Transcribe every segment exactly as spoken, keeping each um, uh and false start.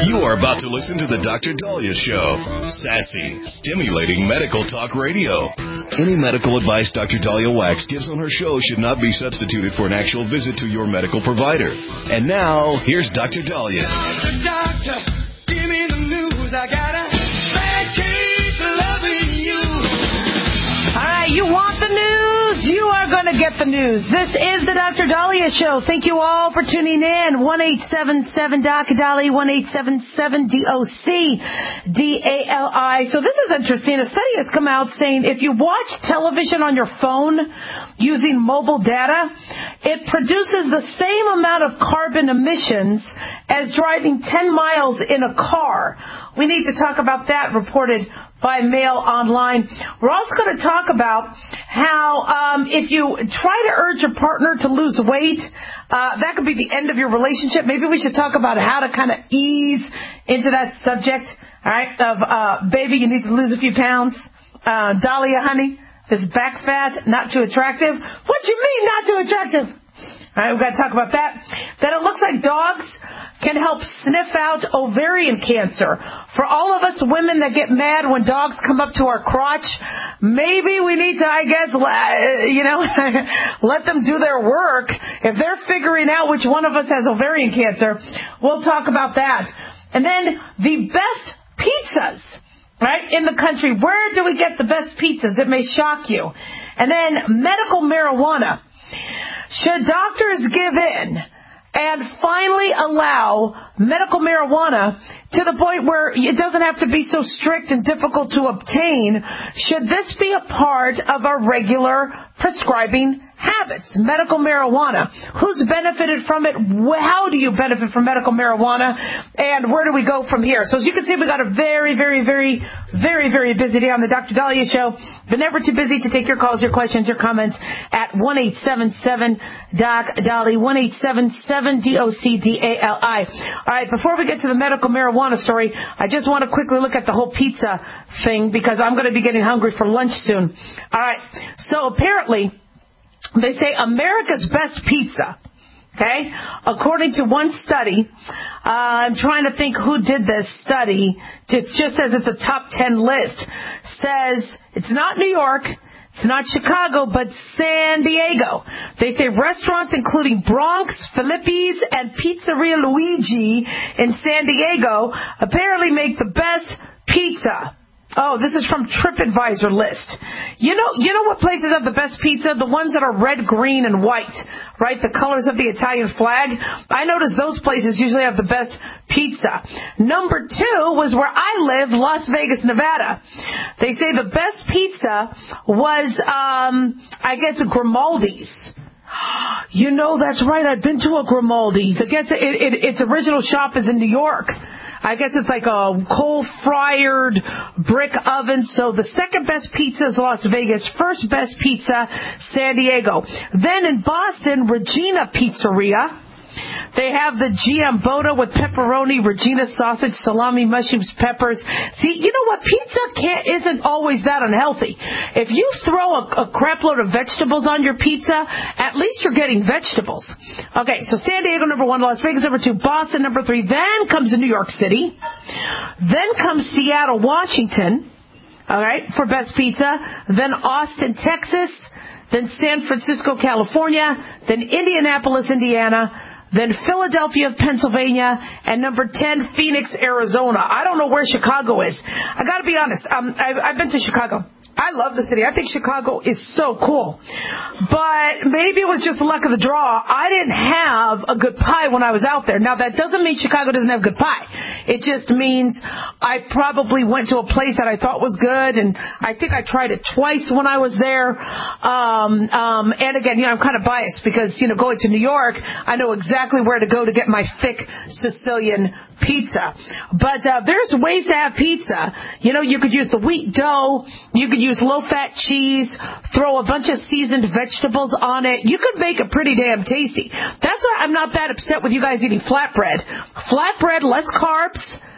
You are about to listen to the Doctor Dahlia Show. Sassy, stimulating medical talk radio. Any medical advice Doctor Dahlia Wax gives on her show should not be substituted for an actual visit to your medical provider. And now, here's Doctor Dahlia. Doctor, doctor, give me the news. I got a bad case of loving you. All right, you want the news? You are going to get the news. This is the Doctor Dahlia Show. Thank you all for tuning in. one eight seven seven D O C Dahlia, one eight seven seven D O C D A L I. So this is interesting. A study has come out saying if you watch television on your phone using mobile data, it produces the same amount of carbon emissions as driving ten miles in a car. We need to talk about that, reported by Mail Online. We're also going to talk about how um, if you try to urge your partner to lose weight, uh, that could be the end of your relationship. Maybe we should talk about how to kind of ease into that subject, all right, of, uh, baby, you need to lose a few pounds. Uh, Dahlia, honey, this back fat, not too attractive. What do you mean not too attractive? All right, we've got to talk about that. Then it looks like dogs can help sniff out ovarian cancer. For all of us women that get mad when dogs come up to our crotch, maybe we need to, I guess, you know, let them do their work. If they're figuring out which one of us has ovarian cancer, we'll talk about that. And then the best pizzas, right, in the country. Where do we get the best pizzas? It may shock you. And then medical marijuana. Should doctors give in and finally allow medical marijuana to the point where it doesn't have to be so strict and difficult to obtain? Should this be a part of our regular prescribing habits? Medical marijuana. Who's benefited from it? How do you benefit from medical marijuana? And where do we go from here? So as you can see, we got a very, very, very, very, very busy day on the Doctor Dahlia Show. But never too busy to take your calls, your questions, your comments at one eight seven seven D O C Dahlia, one eight seven seven D O C D A L I. All right, before we get to the medical marijuana story, I just want to quickly look at the whole pizza thing because I'm going to be getting hungry for lunch soon. All right, so apparently they say America's best pizza, okay? According to one study, uh, I'm trying to think who did this study. It just says it's a top ten list. Says it's not New York, it's not Chicago, but San Diego. They say restaurants including Bronx, Filippi's, and Pizzeria Luigi in San Diego apparently make the best pizza. Oh, this is from TripAdvisor list. You know, you know what places have the best pizza? The ones that are red, green, and white, right? The colors of the Italian flag. I notice those places usually have the best pizza. Number two was where I live, Las Vegas, Nevada. They say the best pizza was, um, I guess, Grimaldi's. You know, that's right. I've been to a Grimaldi's. I guess it, it, its original shop is in New York. I guess it's like a coal-fired brick oven. So the second best pizza is Las Vegas. First best pizza, San Diego. Then in Boston, Regina Pizzeria. They have the Giambotta with pepperoni, Regina sausage, salami, mushrooms, peppers. See, you know what? Pizza can't, isn't always that unhealthy. If you throw a, a crap load of vegetables on your pizza, at least you're getting vegetables. Okay, so San Diego, number one. Las Vegas, number two. Boston, number three. Then comes New York City. Then comes Seattle, Washington, all right, for best pizza. Then Austin, Texas. Then San Francisco, California. Then Indianapolis, Indiana. Then Philadelphia, Pennsylvania, and number ten, Phoenix, Arizona. I don't know where Chicago is. I got to be honest. Um, I've, I've been to Chicago. I love the city. I think Chicago is so cool. But maybe it was just the luck of the draw. I didn't have a good pie when I was out there. Now, that doesn't mean Chicago doesn't have good pie. It just means I probably went to a place that I thought was good, and I think I tried it twice when I was there. Um, um, and again, you know, I'm kind of biased because, you know, going to New York, I know exactly where to go to get my thick Sicilian pizza. But uh, there's ways to have pizza. You know, you could use the wheat dough. You could use low-fat cheese, throw a bunch of seasoned vegetables on it. You could make it pretty damn tasty. That's why I'm not that upset with you guys eating flatbread. Flatbread, less carbs,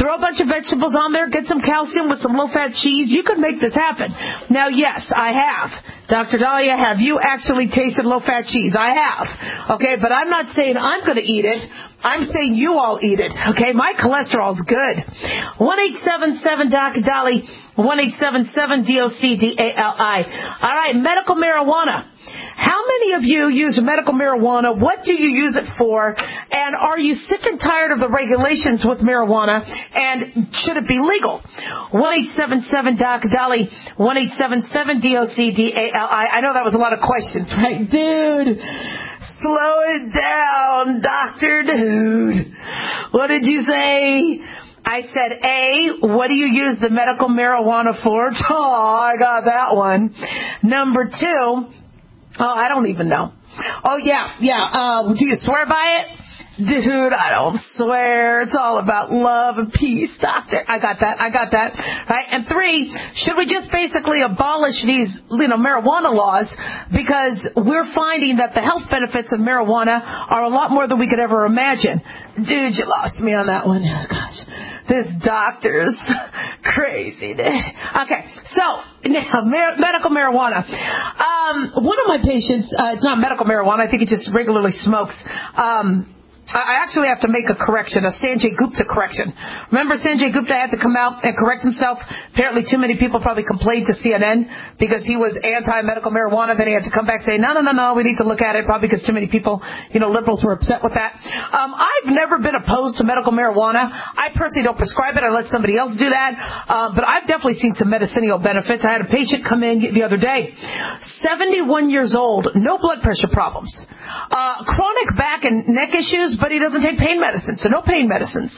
throw a bunch of vegetables on there, get some calcium with some low-fat cheese. You could make this happen. Now, yes, I have. Doctor Dahlia, have you actually tasted low-fat cheese? I have. Okay, but I'm not saying I'm going to eat it. I'm saying you all eat it. Okay, my cholesterol's good. one eight seven seven D O C D A L I, one eight seven seven D O C D A L I. All right, medical marijuana. How many of you use medical marijuana? What do you use it for? And are you sick and tired of the regulations with marijuana? And should it be legal? one eight seven seven D O C D A L I, one eight seven seven D O C D A L I. I know that was a lot of questions, right? Dude, slow it down, Doctor Dude. What did you say? I said, A, what do you use the medical marijuana for? Oh, I got that one. Number two, oh, I don't even know. Oh, yeah, yeah. Uh, do you swear by it? Dude, I don't swear. It's all about love and peace, doctor. I got that. I got that. Right? And three, should we just basically abolish these, you know, marijuana laws because we're finding that the health benefits of marijuana are a lot more than we could ever imagine? Dude, you lost me on that one. Oh, gosh. This doctor's crazy, dude. Okay, so now mar- medical marijuana. Um, one of my patients, uh, it's not medical marijuana. I think he just regularly smokes. Um, I actually have to make a correction, a Sanjay Gupta correction. Remember Sanjay Gupta had to come out and correct himself? Apparently too many people probably complained to C N N because he was anti-medical marijuana. Then he had to come back and say, no, no, no, no, we need to look at it, probably because too many people, you know, liberals were upset with that. Um, I've never been opposed to medical marijuana. I personally don't prescribe it. I let somebody else do that. Uh, but I've definitely seen some medicinal benefits. I had a patient come in the other day, seventy-one years old, no blood pressure problems, uh, chronic back and neck issues, but he doesn't take pain medicine, so no pain medicines.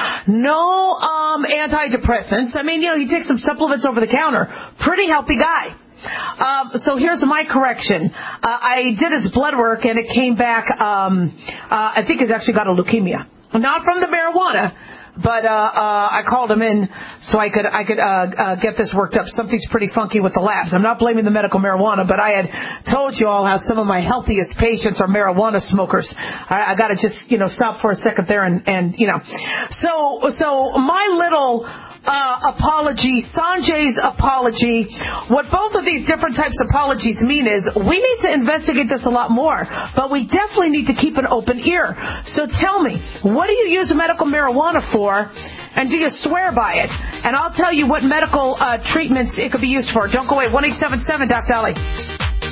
No um, antidepressants. I mean, you know, he takes some supplements over the counter. Pretty healthy guy. Um, so here's my correction. Uh, I did his blood work, and it came back, um, uh, I think he's actually got a leukemia. Not from the marijuana, but uh, uh, I called him in so I could I could uh, uh, get this worked up. Something's pretty funky with the labs. I'm not blaming the medical marijuana, but I had told you all how some of my healthiest patients are marijuana smokers. I, I got to just you know stop for a second there and and you know. So so my little uh, apology, Sanjay's apology. What both of these different types of apologies mean is we need to investigate this a lot more, but we definitely need to keep an open ear. So tell me, what do you use medical marijuana for? And do you swear by it? And I'll tell you what medical uh, treatments it could be used for. Don't go away. one eight seven seven D O C D A L I.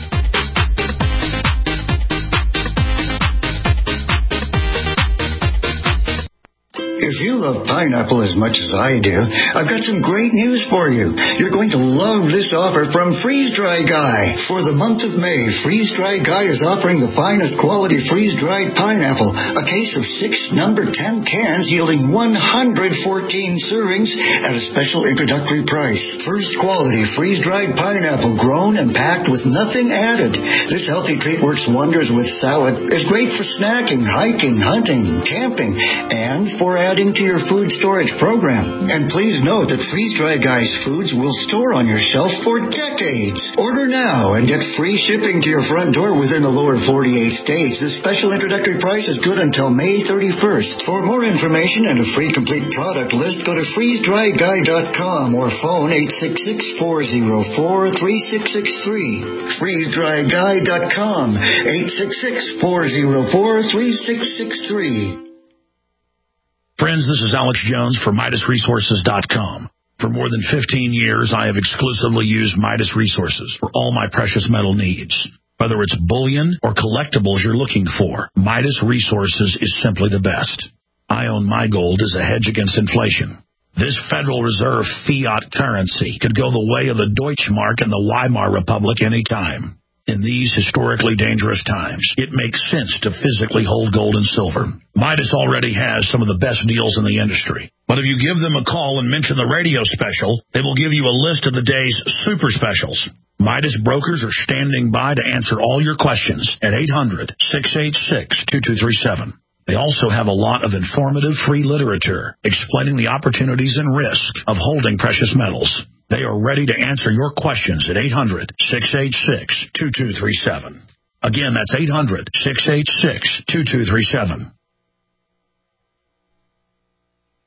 If you love pineapple as much as I do, I've got some great news for you. You're going to love this offer from Freeze Dry Guy. For the month of May, Freeze Dry Guy is offering the finest quality freeze-dried pineapple, a case of six number ten cans yielding one hundred fourteen servings at a special introductory price. First quality freeze-dried pineapple grown and packed with nothing added. This healthy treat works wonders with salad. It's great for snacking, hiking, hunting, camping, and for adding to your food storage program. And please note that Freeze Dry Guy's foods will store on your shelf for decades. Order now and get free shipping to your front door within the lower forty-eight states. This special introductory price is good until May thirty-first. For more information and a free complete product list, go to freeze dry guy dot com or phone eight six six, four zero four, three six six three. freeze dry guy dot com, eight six six, four zero four, three six six three. Friends, this is Alex Jones for Midas Resources dot com. For more than fifteen years, I have exclusively used Midas Resources for all my precious metal needs. Whether it's bullion or collectibles you're looking for, Midas Resources is simply the best. I own my gold as a hedge against inflation. This Federal Reserve fiat currency could go the way of the Deutschmark and the Weimar Republic any time. In these historically dangerous times, it makes sense to physically hold gold and silver. Midas already has some of the best deals in the industry. But if you give them a call and mention the radio special, they will give you a list of the day's super specials. Midas brokers are standing by to answer all your questions at eight hundred, six eight six, two two three seven. They also have a lot of informative free literature explaining the opportunities and risk of holding precious metals. They are ready to answer your questions at eight hundred, six eight six, two two three seven. Again, that's eight hundred, six eight six, two two three seven.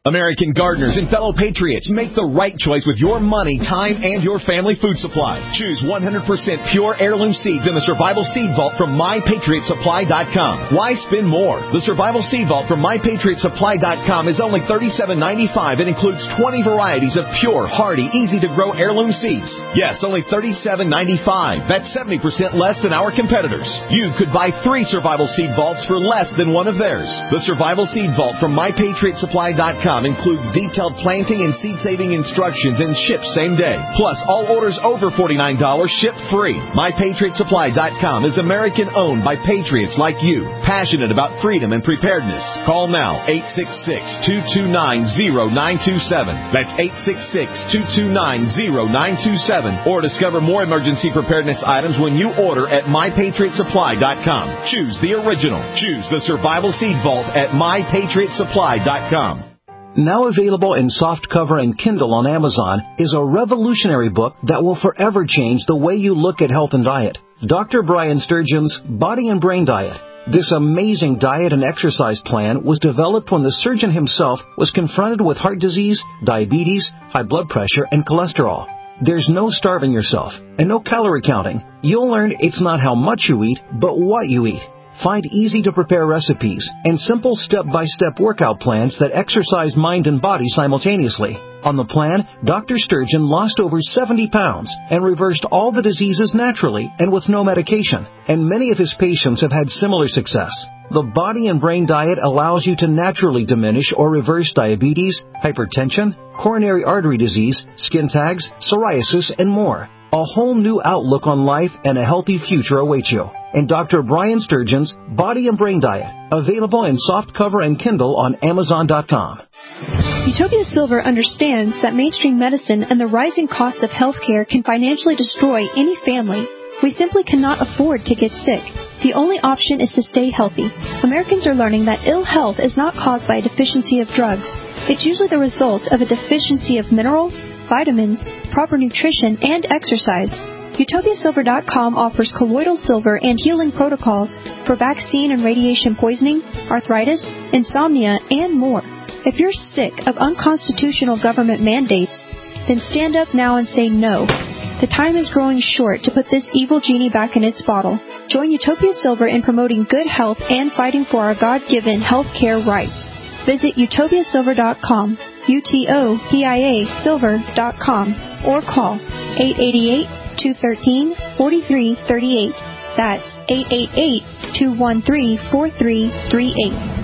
American gardeners and fellow patriots, make the right choice with your money, time, and your family food supply. Choose one hundred percent pure heirloom seeds in the Survival Seed Vault from my patriot supply dot com. Why spend more? The Survival Seed Vault from my patriot supply dot com is only thirty-seven ninety-five and includes twenty varieties of pure, hardy, easy-to-grow heirloom seeds. Yes, only thirty-seven ninety-five. That's seventy percent less than our competitors. You could buy three Survival Seed Vaults for less than one of theirs. The Survival Seed Vault from my patriot supply dot com includes detailed planting and seed-saving instructions and ships same day. Plus, all orders over forty-nine dollars ship free. my patriot supply dot com is American-owned by patriots like you, passionate about freedom and preparedness. Call now, eight six six, two two nine, zero nine two seven. That's eight six six, two two nine, zero nine two seven. Or discover more emergency preparedness items when you order at my patriot supply dot com. Choose the original. Choose the Survival Seed Vault at my patriot supply dot com. Now available in softcover and Kindle on Amazon is a revolutionary book that will forever change the way you look at health and diet. Doctor Brian Sturgeon's Body and Brain Diet. This amazing diet and exercise plan was developed when the surgeon himself was confronted with heart disease, diabetes, high blood pressure, and cholesterol. There's no starving yourself and no calorie counting. You'll learn it's not how much you eat, but what you eat. Find easy-to-prepare recipes and simple step-by-step workout plans that exercise mind and body simultaneously. On the plan, Doctor Sturgeon lost over seventy pounds and reversed all the diseases naturally and with no medication. And many of his patients have had similar success. The Body and Brain Diet allows you to naturally diminish or reverse diabetes, hypertension, coronary artery disease, skin tags, psoriasis, and more. A whole new outlook on life and a healthy future awaits you. And Doctor Brian Sturgeon's Body and Brain Diet, available in softcover and Kindle on Amazon dot com. Utopia Silver understands that mainstream medicine and the rising cost of healthcare can financially destroy any family. We simply cannot afford to get sick. The only option is to stay healthy. Americans are learning that ill health is not caused by a deficiency of drugs. It's usually the result of a deficiency of minerals, vitamins, proper nutrition, and exercise. Utopia Silver dot com offers colloidal silver and healing protocols for vaccine and radiation poisoning, arthritis, insomnia, and more. If you're sick of unconstitutional government mandates, then stand up now and say no. The time is growing short to put this evil genie back in its bottle. Join Utopia Silver in promoting good health and fighting for our God-given health care rights. Visit Utopia Silver dot com, U T O P I A Silver dot com, or call eight eight eight, two one three, four three three eight. That's eight eight eight, two one three, four three three eight.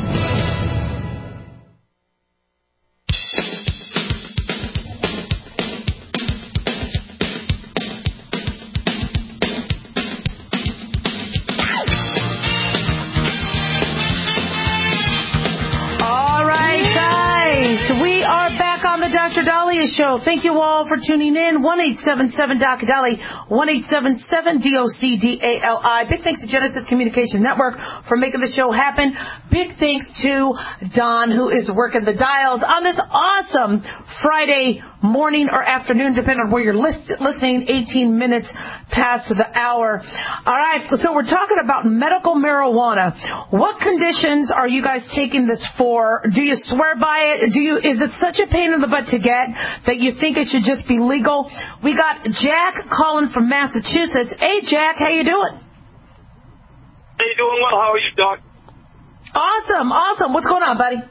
Doctor Dahlia Show. Thank you all for tuning in. one eight seven seven D O C D A L I, one eight seven seven D O C D A L I. Big thanks to Genesis Communication Network for making the show happen. Big thanks to Don, who is working the dials on this awesome Friday morning or afternoon, depending on where you're list- listening, eighteen minutes past the hour. All right, so we're talking about medical marijuana. What conditions are you guys taking this for? Do you swear by it? Do you? Is it such a pain in the butt to get that you think it should just be legal? We got Jack calling from Massachusetts. Hey, Jack, how you doing? How you doing? Well, how are you, Doc? Awesome, awesome. What's going on, buddy?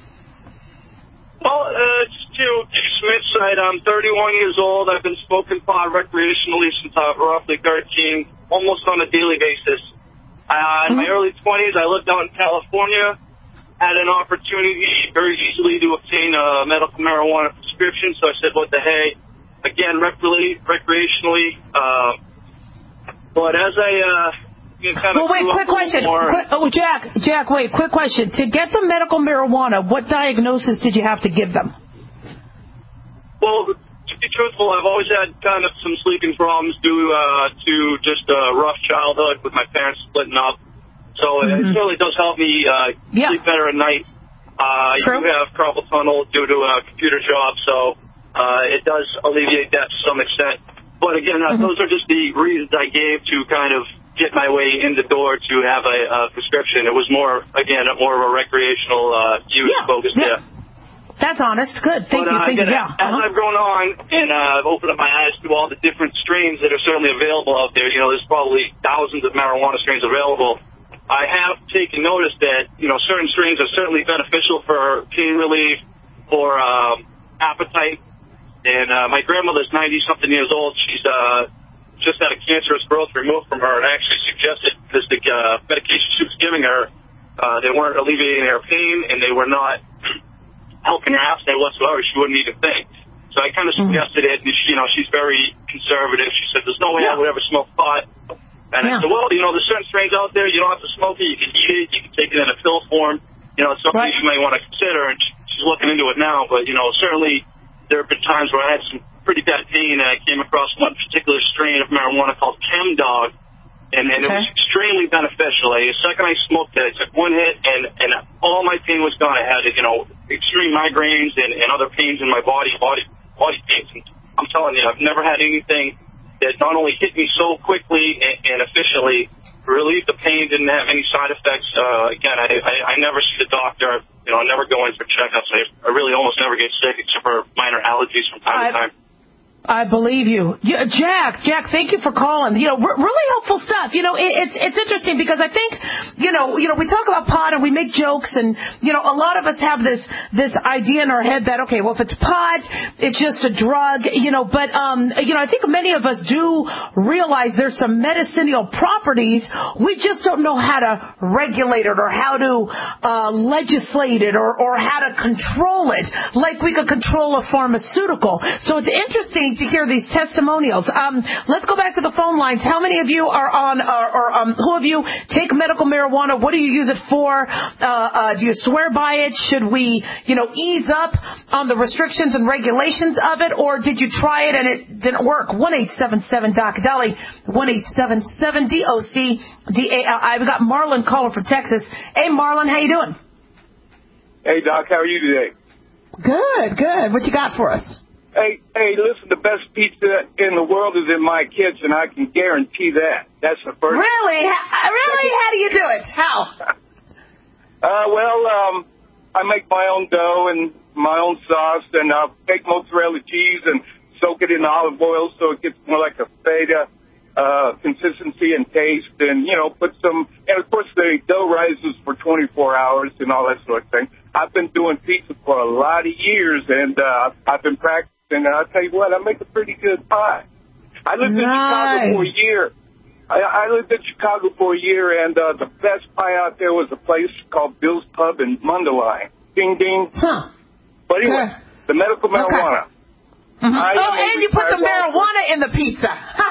Well, uh, it's to Smith's side. I'm thirty-one years old. I've been smoking pot recreationally since I was roughly thirteen, almost on a daily basis. Uh, in mm-hmm. my early twenties, I lived out in California, had an opportunity very easily to obtain a medical marijuana prescription, so I said, what the hey, again, recre- recreationally. Uh, but as I... Uh, Kind of well, wait, quick question. Quick, oh, Jack, Jack, wait, quick question. To get the medical marijuana, what diagnosis did you have to give them? Well, to be truthful, I've always had kind of some sleeping problems due uh, to just a rough childhood with my parents splitting up. So mm-hmm. it certainly does help me uh, yeah. sleep better at night. Uh, I do have carpal tunnel due to a computer job, so uh, it does alleviate that to some extent. But again, uh, mm-hmm. those are just the reasons I gave to kind of get my way in the door to have a, a prescription. It was more, again, more of a recreational uh, use yeah, focus yeah. there. That's honest. Good. Thank but, you. uh, Thank you. again, Yeah. As Uh-huh. I've grown on and uh, I've opened up my eyes to all the different strains that are certainly available out there, you know, there's probably thousands of marijuana strains available. I have taken notice that, you know, certain strains are certainly beneficial for pain relief, for um, appetite. And uh, my grandmother's ninety-something years old. She's uh, just had a cancerous growth removed from her and actually suggested because the uh, medication she was giving her, uh, they weren't alleviating her pain and they were not helping her appetite whatsoever. She wouldn't even think. So I kind of suggested it, and she, you know, she's very conservative. She said, there's no way Yeah. I would ever smoke pot. And Yeah. I said, well, you know, there's certain strains out there. You don't have to smoke it. You can eat it. You can take it in a pill form. You know, it's something Right. you may want to consider. And she's looking into it now. But, you know, certainly there have been times where I had some pretty bad pain, and I came across one particular strain of marijuana called Chem Dog. And, and Okay. it was extremely beneficial. The second I smoked it, I took one hit, and, and all my pain was gone. I had, you know, extreme migraines and, and other pains in my body, body, body pains. And I'm telling you, I've never had anything that not only hit me so quickly and, and efficiently, relieved the pain, didn't have any side effects. Uh, again, I, I, I never see the doctor. You know, I never go in for checkups. I, I really almost never get sick except for minor allergies from time I- to time. I believe you. Yeah, Jack, Jack, thank you for calling. You know, re- really helpful stuff. You know, it, it's it's interesting because I think, you know, you know, we talk about pot and we make jokes, and you know, a lot of us have this this idea in our head that okay, well, if it's pot, it's just a drug, you know. But um, you know, I think many of us do realize there's some medicinal properties. We just don't know how to regulate it or how to uh, legislate it or or how to control it, like we could control a pharmaceutical. So it's interesting to hear these testimonials. Um, let's go back to the phone lines. How many of you are on, or, or um, who of you take medical marijuana? What do you use it for? Uh, uh, do you swear by it? Should we, you know, ease up on the restrictions and regulations of it, or did you try it and it didn't work? one eight seven seven Doc Dolly, one eight seven seven D O C D A L I. We got Marlon calling from Texas. Hey, Marlon, how you doing? Hey, Doc, how are you today? Good, good. What you got for us? Hey, hey, listen, the best pizza in the world is in my kitchen. I can guarantee that. That's the first. Really? Ha- really? How do you do it? How? Uh, well, um, I make my own dough and my own sauce, and I'll take mozzarella cheese and soak it in olive oil so it gets more like a feta uh, consistency and taste, and, you know, put some, and of course the dough rises for twenty-four hours and all that sort of thing. I've been doing pizza for a lot of years, and uh, I've been practicing. And I'll tell you what, I make a pretty good pie. I lived nice. in Chicago for a year. I, I lived in Chicago for a year, and uh, the best pie out there was a place called Bill's Pub in Mundelein. Ding, ding. Huh. But anyway, Okay. the medical marijuana. Okay. Mm-hmm. I Oh, and you put the marijuana in the pizza.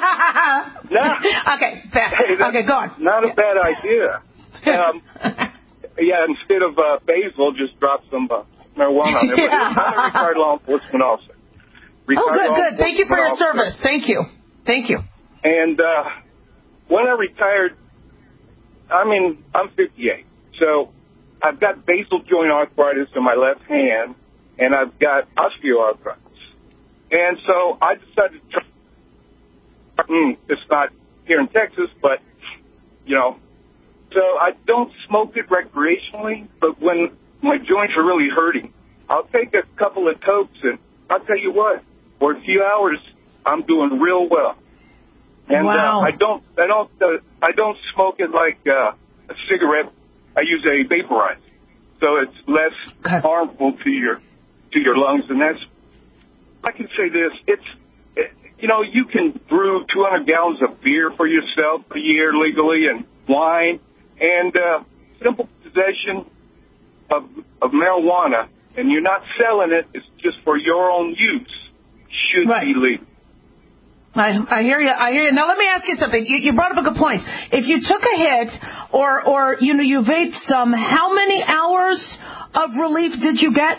Nah. Okay, bad. Hey, that's Okay, go on. Not a bad idea. Um, yeah, instead of uh, basil, just drop some uh, marijuana on there. But Yeah. I'm a retired law enforcement officer. Oh, good, good. Thank you for your officer. service. Thank you. Thank you. And uh, when I retired, I mean, I'm fifty-eight. So I've got basal joint arthritis in my left hand, and I've got osteoarthritis. And so I decided to try. Mm, it's not here in Texas, but, you know. So I don't smoke it recreationally, but when my joints are really hurting, I'll take a couple of tokes, and I'll tell you what, for a few hours, I'm doing real well. And Wow. uh, I don't, I don't, uh, I don't smoke it like uh, a cigarette. I use a vaporizer, so it's less Okay. harmful to your to your lungs. And that's, I can say this: it's, it, you know, you can brew two hundred gallons of beer for yourself a year legally, and wine, and uh, simple possession of of marijuana, and you're not selling it. It's just for your own use. Should Right. be legal. I, I hear you. I hear you. Now let me ask you something. You, you brought up a good point. If you took a hit, or or you know you vaped some, how many hours of relief did you get?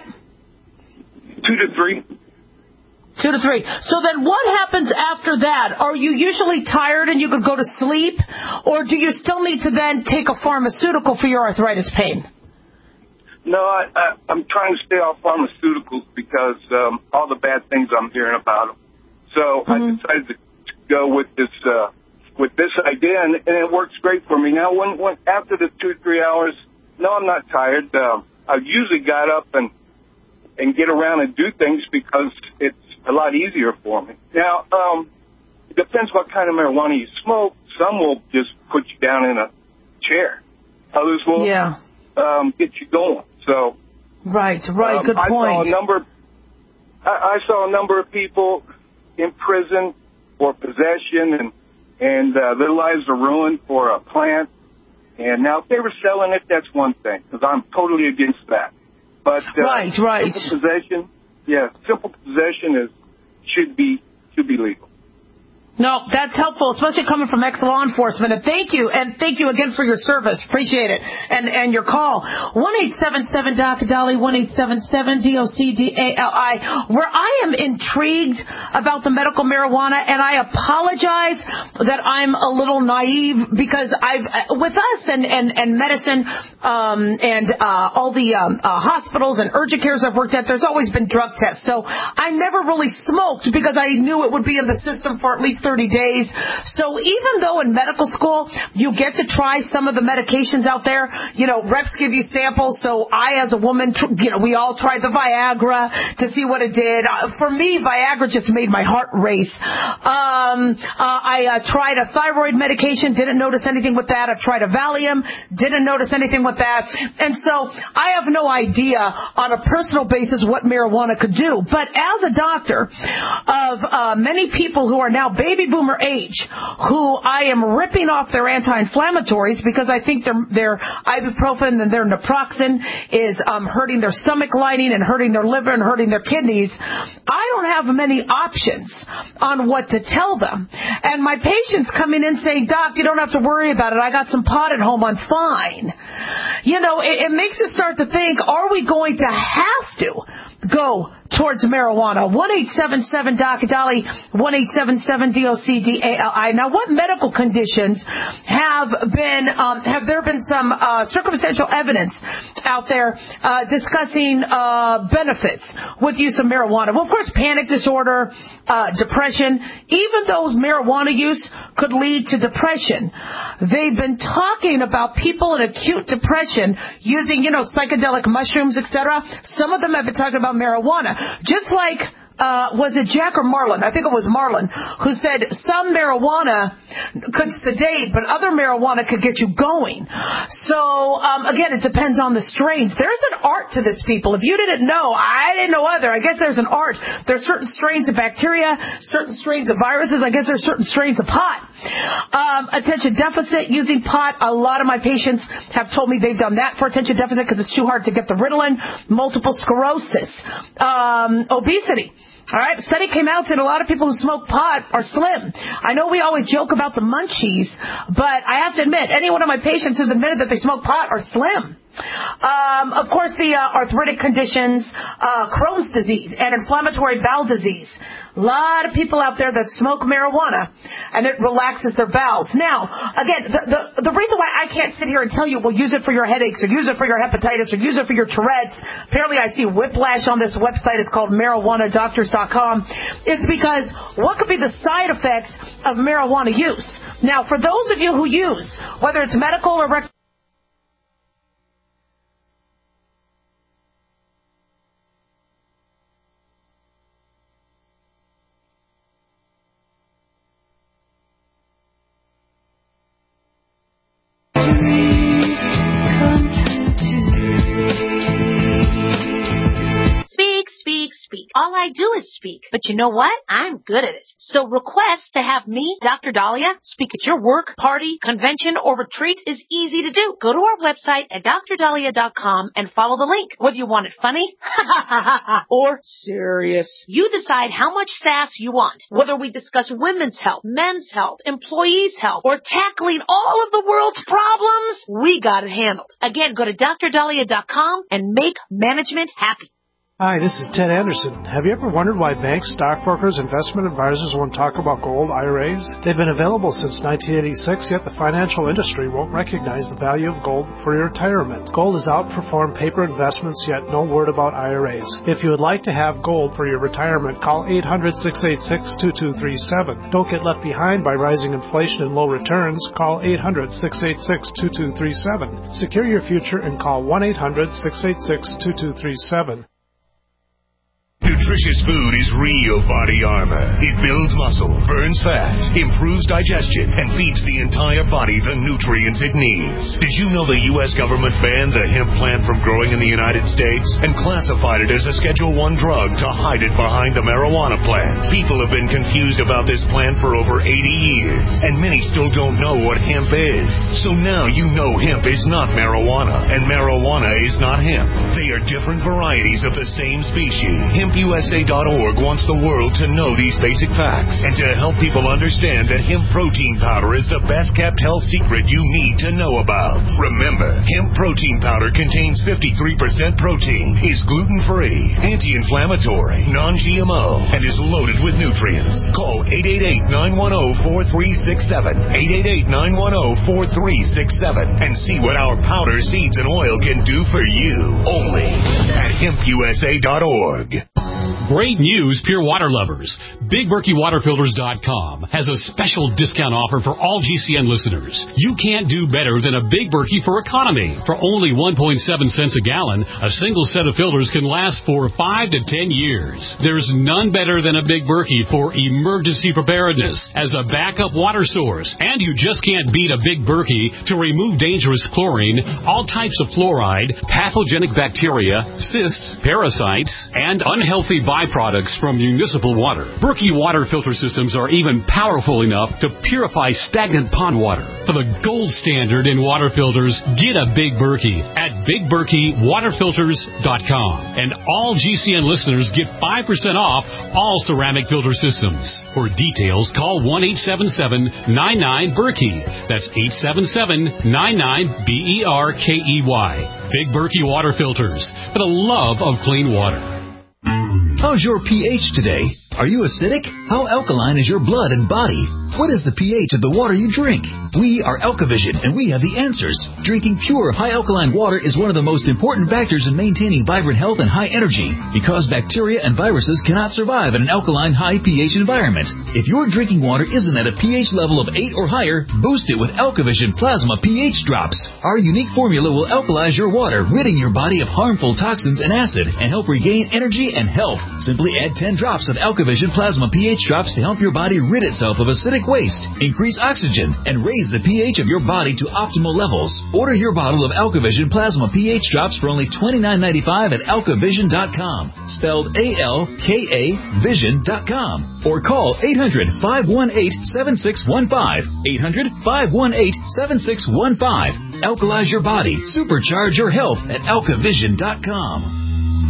Two to three. Two to three. So then what happens after that? Are you usually tired and you could go to sleep, or do you still need to then take a pharmaceutical for your arthritis pain? No, I, I, I'm trying to stay off pharmaceuticals because um, all the bad things I'm hearing about them. So Mm-hmm. I decided to go with this uh, with this idea, and, and it works great for me. Now, when, when after the two three hours, no, I'm not tired. Um, I've usually got up and and get around and do things because it's a lot easier for me. Now, um, it depends what kind of marijuana you smoke. Some will just put you down in a chair. Others will yeah. um, get you going. So, right, right, um, good I point. Saw a number, I, I saw a number of people in prison for possession, and and uh, their lives are ruined for a plant. And now, if they were selling it, that's one thing, because I'm totally against that. But uh, right, right. simple possession, yeah, simple possession is should be should be legal. No, that's helpful, especially coming from ex-law enforcement. And thank you, and thank you again for your service. Appreciate it. And and your call. one eight seven seven D O C D A L Y, one eight seven seven D O C D A L I, where I am intrigued about the medical marijuana, and I apologize that I'm a little naive, because I've, with us and, and, and medicine um, and uh, all the um, uh, hospitals and urgent cares I've worked at, there's always been drug tests. So I never really smoked because I knew it would be in the system for at least thirty days. So even though in medical school you get to try some of the medications out there, you know, reps give you samples. So I, as a woman, you know, we all tried the Viagra to see what it did. Uh, for me, Viagra just made my heart race. Um, uh, I uh, tried a thyroid medication, didn't notice anything with that. I've tried a Valium, didn't notice anything with that. And so I have no idea on a personal basis what marijuana could do. But as a doctor of uh, many people who are now baby boomer age, who I am ripping off their anti-inflammatories because I think their their ibuprofen and their naproxen is um, hurting their stomach lining and hurting their liver and hurting their kidneys, I don't have many options on what to tell them. And my patients coming in saying, Doc, you don't have to worry about it. I got some pot at home. I'm fine. You know, it, it makes us start to think, are we going to have to go towards marijuana? one eight seven seven D O C D A L Y, one eight seven seven D O C D A L I. Now, what medical conditions have been, um, have there been some uh, circumstantial evidence out there uh, discussing uh, benefits with use of marijuana? Well, of course, panic disorder, uh, depression, even those marijuana use could lead to depression. They've been talking about people in acute depression using, you know, psychedelic mushrooms, et cetera. Some of them have been talking about marijuana. Just like, uh, was it Jack or Marlon? I think it was Marlon, who said some marijuana could sedate, but other marijuana could get you going. So, um, again, it depends on the strains. There's an art to this, people. If you didn't know, I didn't know either. I guess there's an art. There's certain strains of bacteria, certain strains of viruses. I guess there's certain strains of pot. Um, attention deficit using pot. A lot of my patients have told me they've done that for attention deficit because it's too hard to get the Ritalin. Multiple sclerosis. Um, obesity. All right, a study came out and a lot of people who smoke pot are slim. I know we always joke about the munchies, but I have to admit, any one of my patients who's admitted that they smoke pot are slim. Um, of course, the uh, arthritic conditions, uh, Crohn's disease, and inflammatory bowel disease. A lot of people out there that smoke marijuana, and it relaxes their bowels. Now, again, the, the, the reason why I can't sit here and tell you, well, use it for your headaches, or use it for your hepatitis, or use it for your Tourette's. Apparently, I see whiplash on this website. It's called marijuana doctors dot com. It's because what could be the side effects of marijuana use? Now, for those of you who use, whether it's medical or recreational, Speak. All I do is speak. But you know what? I'm good at it. So request to have me, Doctor Dahlia, speak at your work, party, convention, or retreat is easy to do. Go to our website at Dr Dahlia dot com and follow the link. Whether you want it funny or serious, you decide how much sass you want. Whether we discuss women's health, men's health, employees' health, or tackling all of the world's problems, we got it handled. Again, go to Dr Dahlia dot com and make management happy. Hi, this is Ted Anderson. Have you ever wondered why banks, stockbrokers, investment advisors won't talk about gold I R As? They've been available since nineteen eighty-six, yet the financial industry won't recognize the value of gold for your retirement. Gold has outperformed paper investments, yet no word about I R As. If you would like to have gold for your retirement, call eight hundred, six eight six, two two three seven. Don't get left behind by rising inflation and low returns. Call eight hundred, six eight six, two two three seven. Secure your future and call one eight hundred, six eight six, two two three seven. Nutritious food is real body armor. It builds muscle, burns fat, improves digestion, and feeds the entire body the nutrients it needs. Did you know the U S government banned the hemp plant from growing in the United States and classified it as a Schedule one drug to hide it behind the marijuana plant? People have been confused about this plant for over eighty years, and many still don't know what hemp is. So now you know hemp is not marijuana, and marijuana is not hemp. They are different varieties of the same species. hemp u s a dot org wants the world to know these basic facts and to help people understand that hemp protein powder is the best kept health secret you need to know about. Remember, hemp protein powder contains fifty-three percent protein, is gluten-free, anti-inflammatory, non-G M O, and is loaded with nutrients. Call eight eight eight, nine one zero, four three six seven, eight eight eight, nine one zero, four three six seven, and see what our powder, seeds, and oil can do for you. Only at hemp u s a dot org. Great news, Pure Water lovers. Big Berkey Water Filters dot com has a special discount offer for all G C N listeners. You can't do better than a Big Berkey for economy. For only one point seven cents a gallon, a single set of filters can last for five to ten years. There's none better than a Big Berkey for emergency preparedness as a backup water source. And you just can't beat a Big Berkey to remove dangerous chlorine, all types of fluoride, pathogenic bacteria, cysts, parasites, and unhealthy byproducts from municipal water. Berkey water filter systems are even powerful enough to purify stagnant pond water. For the gold standard in water filters, get a Big Berkey at Big Berkey Water Filters dot com. And all G C N listeners get five percent off all ceramic filter systems. For details, call one eight seven seven, nine nine, Berkey. That's eight seven seven, nine nine, B E R K E Y. Big Berkey Water Filters, for the love of clean water. How's your pH today? Are you acidic? How alkaline is your blood and body? What is the pH of the water you drink? We are Alkavision, and we have the answers. Drinking pure, high alkaline water is one of the most important factors in maintaining vibrant health and high energy, because bacteria and viruses cannot survive in an alkaline, high pH environment. If your drinking water isn't at a pH level of eight or higher, boost it with Alkavision Plasma pH Drops. Our unique formula will alkalize your water, ridding your body of harmful toxins and acid, and help regain energy and health. Simply add ten drops of Alkavision Plasma pH Drops to help your body rid itself of acidic waste, increase oxygen, and raise the pH of your body to optimal levels. Order your bottle of Alkavision Plasma pH Drops for only twenty-nine ninety-five at Alkavision dot com, spelled A L K A Vision dot com, or call eight hundred, five one eight, seven six one five, eight hundred, five one eight, seven six one five. Alkalize your body, supercharge your health at Alkavision dot com.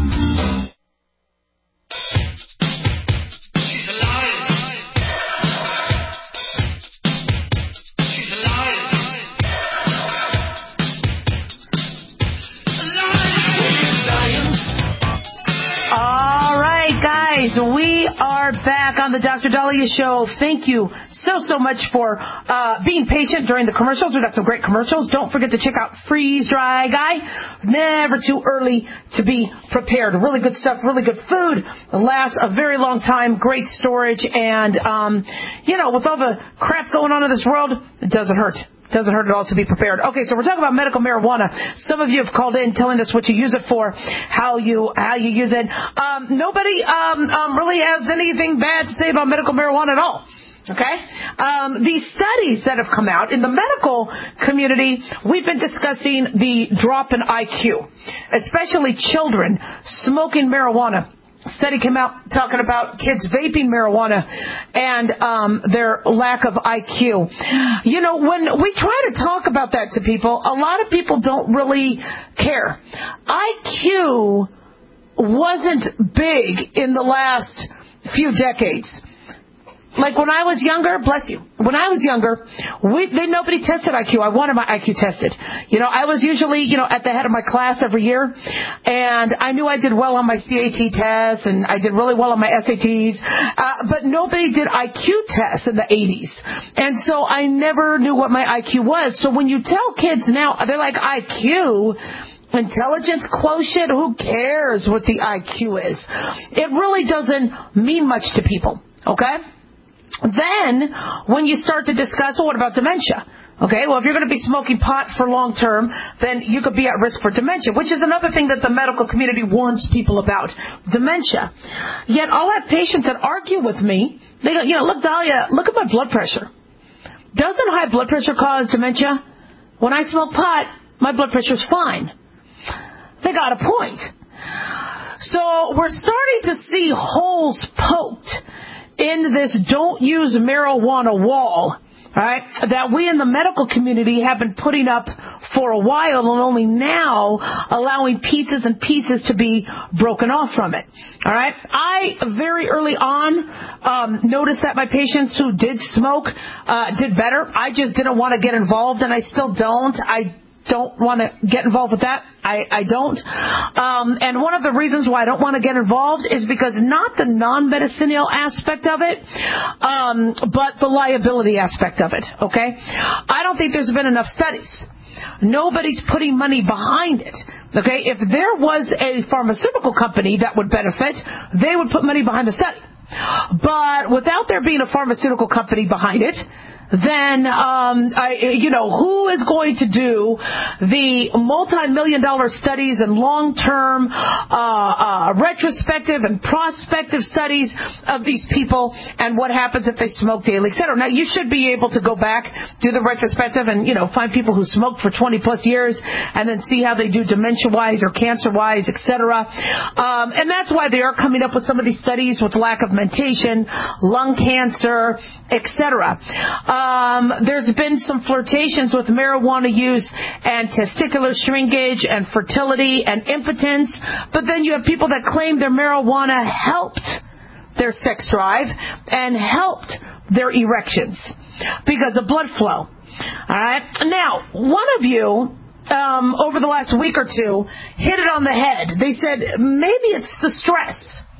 Guys, we are back on the Doctor Daliah Show. Thank you so, so much for uh, being patient during the commercials. We've got some great commercials. Don't forget to check out Freeze Dry Guy. Never too early to be prepared. Really good stuff, really good food. Lasts a very long time, great storage, and, um, you know, with all the crap going on in this world, it doesn't hurt. Doesn't hurt at all to be prepared. Okay, so we're talking about medical marijuana. Some of you have called in telling us what you use it for, how you how you use it. Um, nobody um, um, really has anything bad to say about medical marijuana at all. Okay? Um, these studies that have come out in the medical community, we've been discussing the drop in I Q, especially children smoking marijuana. Study came out talking about kids vaping marijuana and um, their lack of I Q. You know, when we try to talk about that to people, a lot of people don't really care. I Q wasn't big in the last few decades. Like when I was younger, bless you, when I was younger, we, they, nobody tested I Q. I wanted my I Q tested. You know, I was usually, you know, at the head of my class every year, and I knew I did well on my C A T tests, and I did really well on my S A Ts, uh, but nobody did I Q tests in the eighties. And so I never knew what my I Q was. So when you tell kids now, they're like, I Q? Intelligence quotient? Who cares what the I Q is? It really doesn't mean much to people, okay? then when you start to discuss, well, what about dementia? Okay, well, if you're going to be smoking pot for long term, then you could be at risk for dementia, which is another thing that the medical community warns people about, dementia. Yet I'll have patients that argue with me. They go, you know, look, Dahlia, look at my blood pressure. Doesn't high blood pressure cause dementia? When I smoke pot, my blood pressure's fine. They got a point. So we're starting to see holes poked in this don't use marijuana wall, right, that we in the medical community have been putting up for a while and only now allowing pieces and pieces to be broken off from it. All right. I very early on um, noticed that my patients who did smoke uh, did better. I just didn't want to get involved, and I still don't. I don't want to get involved with that. I, I don't. Um, and one of the reasons why I don't want to get involved is because not the non-medicinal aspect of it, um, but the liability aspect of it, okay? I don't think there's been enough studies. Nobody's putting money behind it, okay? If there was a pharmaceutical company that would benefit, they would put money behind the study. But without there being a pharmaceutical company behind it, then, um, I, you know, who is going to do the multi-million dollar studies and long-term, uh, uh, retrospective and prospective studies of these people and what happens if they smoke daily, et cetera? Now, you should be able to go back, do the retrospective, and, you know, find people who smoked for twenty plus years and then see how they do dementia-wise or cancer-wise, et cetera. Um, and that's why they are coming up with some of these studies with lack of mentation, lung cancer, et cetera. Uh, Um, there's been some flirtations with marijuana use and testicular shrinkage and fertility and impotence, but then you have people that claim their marijuana helped their sex drive and helped their erections because of blood flow. All right. Now, one of you um, over the last week or two hit it on the head. They said maybe it's the stress.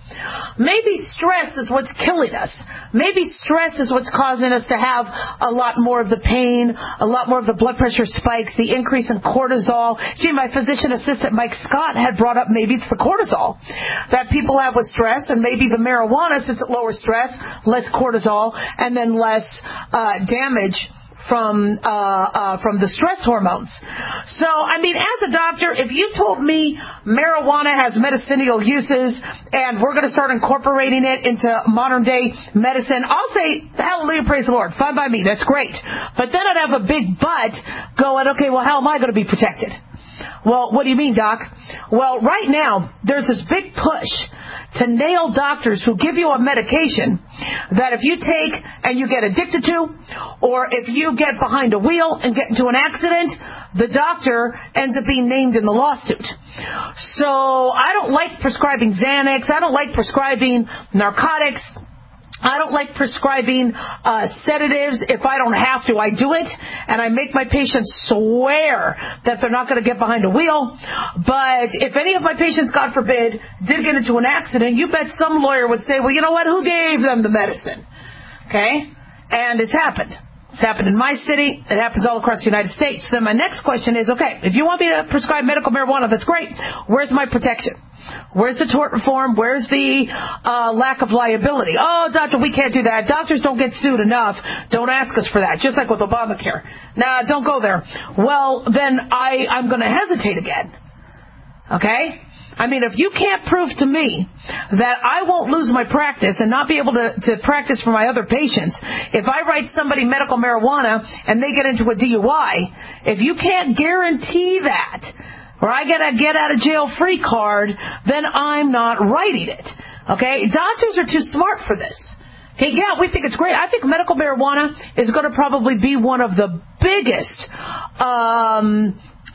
Maybe stress is what's killing us. Maybe stress is what's causing us to have a lot more of the pain, a lot more of the blood pressure spikes, the increase in cortisol. Gee, my physician assistant, Mike Scott, had brought up maybe it's the cortisol that people have with stress, and maybe the marijuana, since it lowers stress, less cortisol, and then less uh, damage from uh, uh, from the stress hormones. So, I mean, as a doctor, if you told me marijuana has medicinal uses and we're going to start incorporating it into modern day medicine, I'll say, hallelujah, praise the Lord, fine by me, that's great. But then I'd have a big but going, okay, well, how am I going to be protected? Well, what do you mean, Doc? Well, right now, there's this big push to nail doctors who give you a medication that if you take and you get addicted to, or if you get behind a wheel and get into an accident, the doctor ends up being named in the lawsuit. So I don't like prescribing Xanax. I don't like prescribing narcotics. I don't like prescribing uh, sedatives if I don't have to. I do it, and I make my patients swear that they're not going to get behind a wheel. But if any of my patients, God forbid, did get into an accident, you bet some lawyer would say, well, you know what, who gave them the medicine? Okay? And it's happened. It's happened in my city. It happens all across the United States. Then my next question is, okay, if you want me to prescribe medical marijuana, that's great. Where's my protection? Where's the tort reform? Where's the uh, lack of liability? Oh, doctor, we can't do that. Doctors don't get sued enough. Don't ask us for that. Just like with Obamacare. Nah, don't go there. Well, then I, I'm going to hesitate again. Okay? I mean, if you can't prove to me that I won't lose my practice and not be able to, to practice for my other patients, if I write somebody medical marijuana and they get into a D U I, if you can't guarantee that, or I get a get out of jail free card, then I'm not writing it. Okay? Doctors are too smart for this. Okay, yeah, we think it's great. I think medical marijuana is going to probably be one of the biggest um, uh,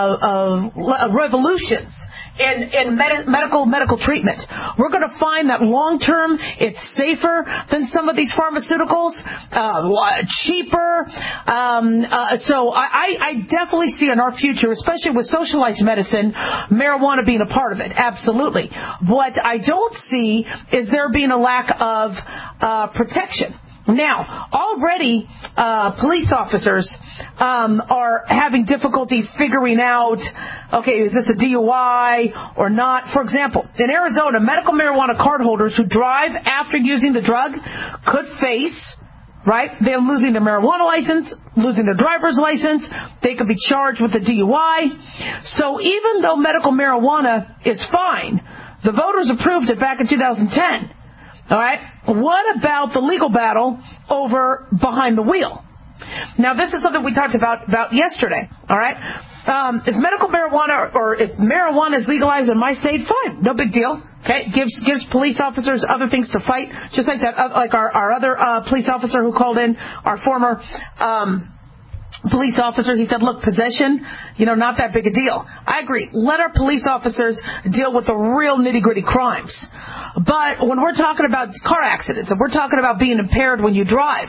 uh, revolutions in, in med- medical medical treatment. We're going to find that long term it's safer than some of these pharmaceuticals, uh, cheaper. Um, uh, so I, I definitely see in our future, especially with socialized medicine, marijuana being a part of it. Absolutely. What I don't see is there being a lack of uh, protection. Now, already uh, police officers um, are having difficulty figuring out, okay, is this a D U I or not? For example, in Arizona, medical marijuana cardholders who drive after using the drug could face, right, they're losing their marijuana license, losing their driver's license. They could be charged with a D U I. So even though medical marijuana is fine, the voters approved it back in two thousand ten. All right. What about the legal battle over behind the wheel? Now, this is something we talked about, about yesterday. All right. Um, if medical marijuana or if marijuana is legalized in my state, fine. No big deal. Okay. Gives, gives police officers other things to fight. Just like that, uh, like our, our other, uh, police officer who called in, our former, um, police officer, he said, look, possession, you know, not that big a deal. I agree. Let our police officers deal with the real nitty-gritty crimes. But when we're talking about car accidents, and we're talking about being impaired when you drive,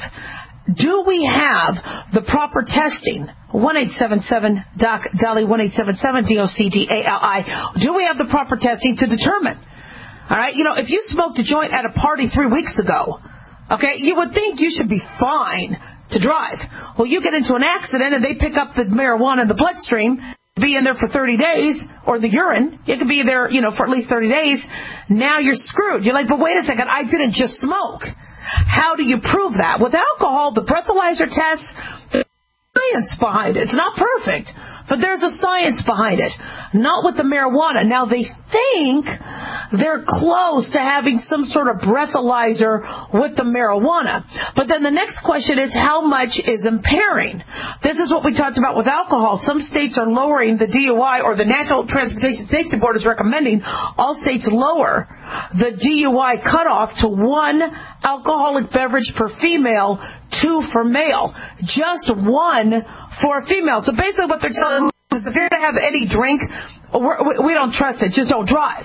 do we have the proper testing? one eight seven seven D O C D A L I, one eight seven seven D O C D A L I. Do we have the proper testing to determine? All right, you know, if you smoked a joint at a party three weeks ago, okay, you would think you should be fine to drive. Well, you get into an accident and they pick up the marijuana in the bloodstream, be in there for thirty days, or the urine, it could be there, you know, for at least thirty days. Now you're screwed. You're like, but wait a second, I didn't just smoke. How do you prove that? With alcohol, the breathalyzer test, there's science behind it. It's not perfect, but there's a science behind it. Not with the marijuana. Now, they think they're close to having some sort of breathalyzer with the marijuana. But then the next question is, how much is impairing? This is what we talked about with alcohol. Some states are lowering the D U I, or the National Transportation Safety Board is recommending all states lower the D U I cutoff to one alcoholic beverage per female, two for male. Just one for a female. So basically what they're telling us is, if you're going to have any drink, we're, we don't trust it. Just don't drive.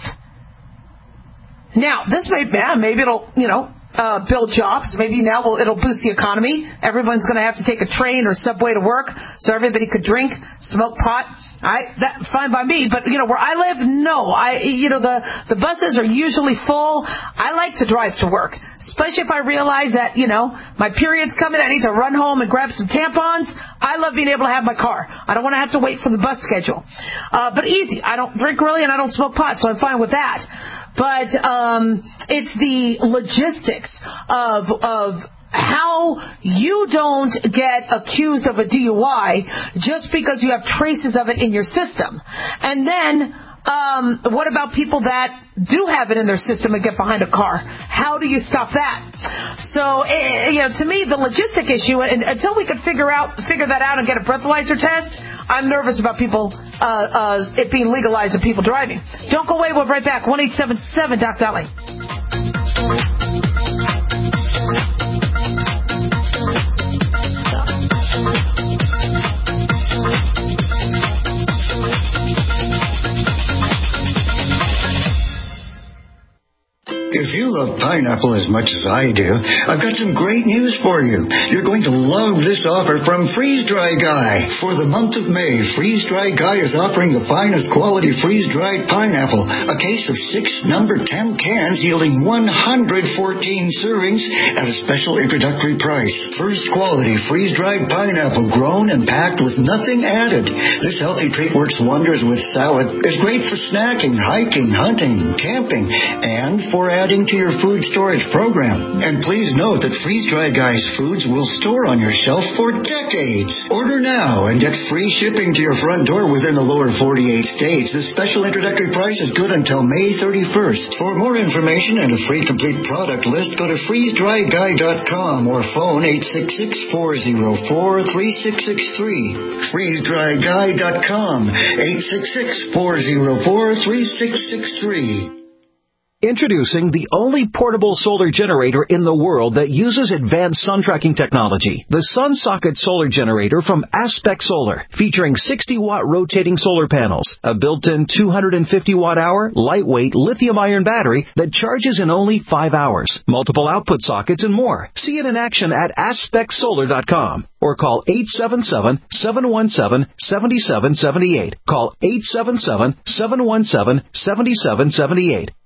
Now, this may, yeah, maybe it'll, you know, uh, build jobs. Maybe now we'll, it'll boost the economy. Everyone's going to have to take a train or subway to work, so everybody could drink, smoke pot. All right, that's fine by me. But, you know, where I live, no. I, you know, the, the buses are usually full. I like to drive to work, especially if I realize that, you know, my period's coming. I need to run home and grab some tampons. I love being able to have my car. I don't want to have to wait for the bus schedule. Uh, but easy. I don't drink really, and I don't smoke pot, so I'm fine with that. But um, it's the logistics of of how you don't get accused of a D U I just because you have traces of it in your system. And then um, what about people that do have it in their system and get behind a car? How do you stop that? So, uh, you know, to me, the logistic issue, and until we can figure out figure that out and get a breathalyzer test, I'm nervous about people, uh, uh, it being legalized and people driving. Don't go away. We'll be right back. one eight seven seven D O C D A L I. If you love pineapple as much as I do, I've got some great news for you. You're going to love this offer from Freeze Dry Guy. For the month of May, Freeze Dry Guy is offering the finest quality freeze-dried pineapple, a case of six number ten cans yielding one hundred fourteen servings at a special introductory price. First quality freeze-dried pineapple grown and packed with nothing added. This healthy treat works wonders with salad. It's great for snacking, hiking, hunting, camping, and for adding to your food storage program. And please note that Freeze Dry Guy's foods will store on your shelf for decades. Order now and get free shipping to your front door within the lower forty-eight states. This special introductory price is good until May thirty-first. For more information and a free complete product list, go to freeze dry guy dot com or phone eight six six, four zero four, three six six three. freeze dry guy dot com, eight six six, four zero four, three six six three. Introducing the only portable solar generator in the world that uses advanced sun tracking technology. The SunSocket Solar Generator from Aspect Solar, featuring sixty watt rotating solar panels, a built-in two hundred fifty watt hour lightweight lithium-ion battery that charges in only five hours, multiple output sockets, and more. See it in action at aspect solar dot com or call eight seven seven, seven one seven, seven seven seven eight. Call eight seven seven, seven one seven, seven seven seven eight.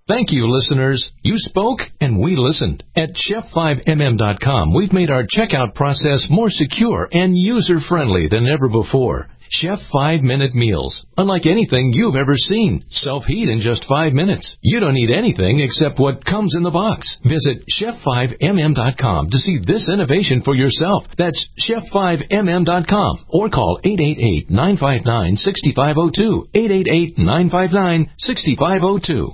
Thank you, listeners. You spoke and we listened. At chef five m m dot com, we've made our checkout process more secure and user-friendly than ever before. Chef five-minute meals, unlike anything you've ever seen. Self-heat in just five minutes. You don't need anything except what comes in the box. Visit chef five m m dot com to see this innovation for yourself. That's chef five m m dot com or call eight eight eight, nine five nine, six five zero two, eight eight eight, nine five nine, six five zero two.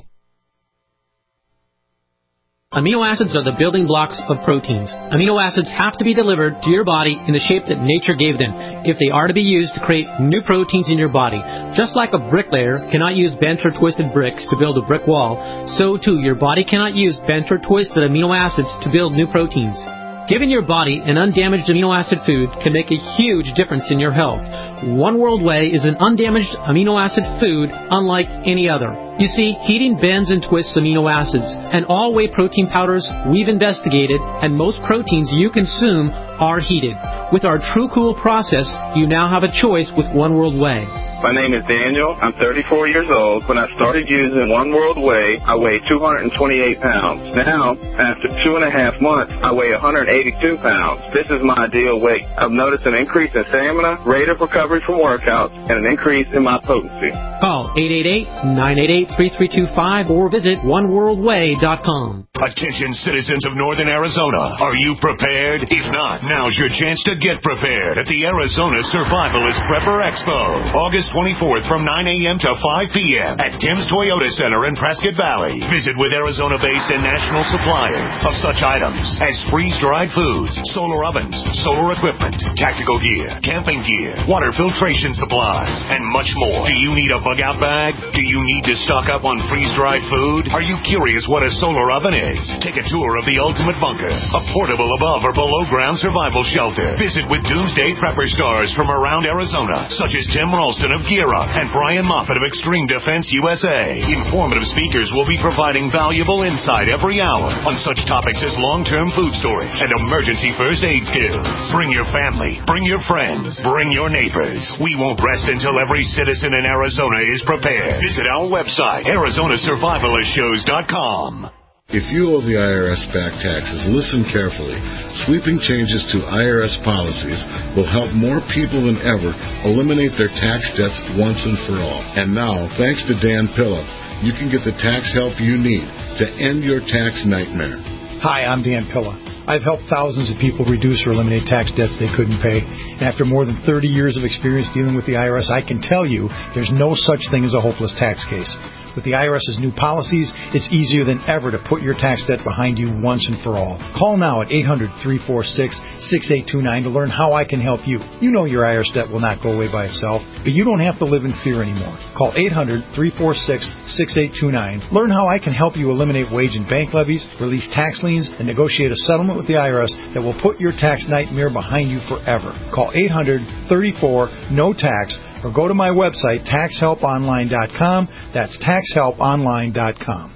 Amino acids are the building blocks of proteins. Amino acids have to be delivered to your body in the shape that nature gave them if they are to be used to create new proteins in your body. Just like a bricklayer cannot use bent or twisted bricks to build a brick wall, so too your body cannot use bent or twisted amino acids to build new proteins. Giving your body an undamaged amino acid food can make a huge difference in your health. One World Whey is an undamaged amino acid food unlike any other. You see, heating bends and twists amino acids, and all whey protein powders we've investigated, and most proteins you consume are heated. With our True Cool process, you now have a choice with One World Whey. My name is Daniel. I'm thirty-four years old. When I started using One World Whey, I weighed two hundred twenty-eight pounds. Now, after two and a half months, I weigh one hundred eighty-two pounds. This is my ideal weight. I've noticed an increase in stamina, rate of recovery from workouts, and an increase in my potency. Call eight eight eight, nine eight eight, three three two five or visit one world way dot com. Attention citizens of Northern Arizona. Are you prepared? If not, now's your chance to get prepared at the Arizona Survivalist Prepper Expo. August twenty-fourth from nine a.m. to five p.m. at Tim's Toyota Center in Prescott Valley. Visit with Arizona-based and national suppliers of such items as freeze-dried foods, solar ovens, solar equipment, tactical gear, camping gear, water filtration supplies, and much more. Do you need a bug-out bag? Do you need to stock up on freeze-dried food? Are you curious what a solar oven is? Take a tour of the Ultimate Bunker, a portable above or below-ground survival shelter. Visit with Doomsday Prepper stars from around Arizona, such as Tim Ralston of Gear Up and Brian Moffitt of Extreme Defense U S A. Informative speakers will be providing valuable insight every hour on such topics as long-term food storage and emergency first aid skills. Bring your family, bring your friends, bring your neighbors. We won't rest until every citizen in Arizona is prepared. Visit our website, Arizona Survivalist Shows dot com. If you owe the I R S back taxes, listen carefully. Sweeping changes to I R S policies will help more people than ever eliminate their tax debts once and for all. And now, thanks to Dan Pilla, you can get the tax help you need to end your tax nightmare. Hi, I'm Dan Pilla. I've helped thousands of people reduce or eliminate tax debts they couldn't pay. And after more than thirty years of experience dealing with the I R S, I can tell you there's no such thing as a hopeless tax case. With the I R S's new policies, it's easier than ever to put your tax debt behind you once and for all. Call now at eight hundred, three four six, six eight two nine to learn how I can help you. You know your I R S debt will not go away by itself, but you don't have to live in fear anymore. Call eight hundred, three four six, six eight two nine. Learn how I can help you eliminate wage and bank levies, release tax liens, and negotiate a settlement with the I R S that will put your tax nightmare behind you forever. Call eight hundred, thirty-four, no tax or go to my website, tax help online dot com. That's tax help online dot com.